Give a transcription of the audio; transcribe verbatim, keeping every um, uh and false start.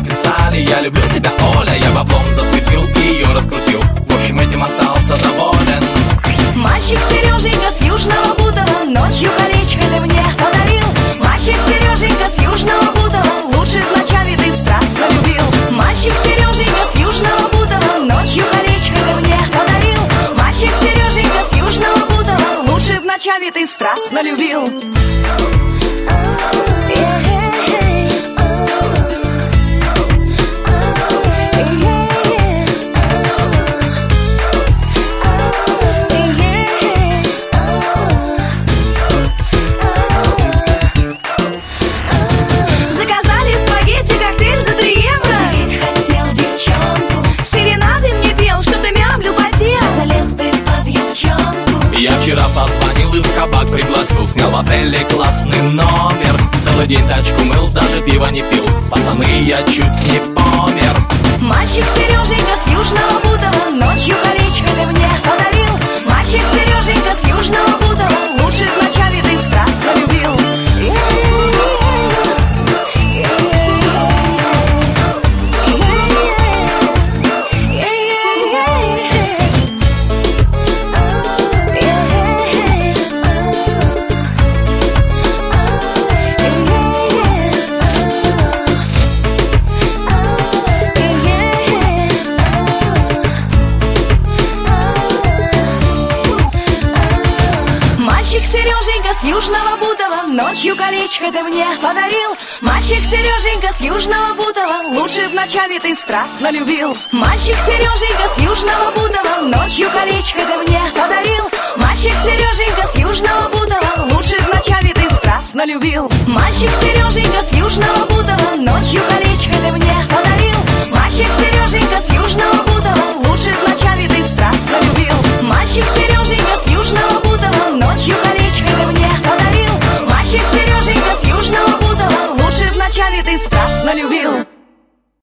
написали: я люблю тебя, Оля. Я баблом засветил и ее раскрутил. В общем, этим остался доволен. Мальчик Сереженька с Южного Бутова ночью колечко ты мне подарил. Мальчик Сереженька с Южного Бутова лучших ночами ты страстно любил. Мальчик Сереженька с Южного Бутова ночью колечко ты мне подарил. Мальчик Сереженька с Южного Бутова лучших ночами ты страстно любил. Я вчера позвонил и в кабак пригласил. Снял в отеле классный номер. Целый день тачку мыл, даже пива не пил. Пацаны, я чуть не помер. Мальчик Сереженька с Южного Бутова ночью колечко ты мне подарил. Мальчик Сереженька с Южного Бутова лучших ночами ты страстно любил. Мальчик Сереженька с Южного Бутова ночью колечко ты мне подарил. Мальчик Сереженька с Южного Бутова лучших ночами ты страстно любил. Мальчик Сереженька с Южного Бутова ночью колечко ты мне подарил. Мальчик Сереженька с Южного Бутова лучших ночами ты страстно любил. Мальчик Сереженька с Южного Бутова ночью колечко ты мне